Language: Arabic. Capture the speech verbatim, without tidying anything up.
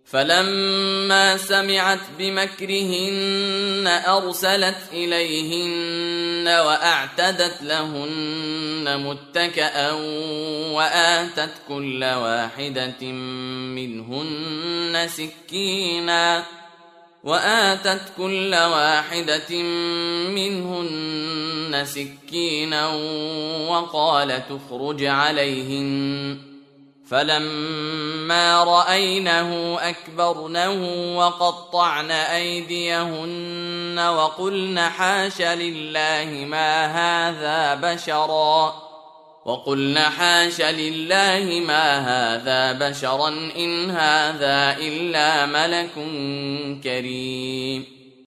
فلما سمعت بمكرهن أرسلت إليهن وأعتدت لهن متكئا وآتت كل واحدة منهن سكينا وآتت كل واحدة منهن سكينا وقالت اخرج عليهن فلما رأينه أكبرنه وقطعن أيديهن وقلن حاش لله ما هذا بشرا وقلن حاش لله ما هذا بشرا إن هذا إلا ملك كريم.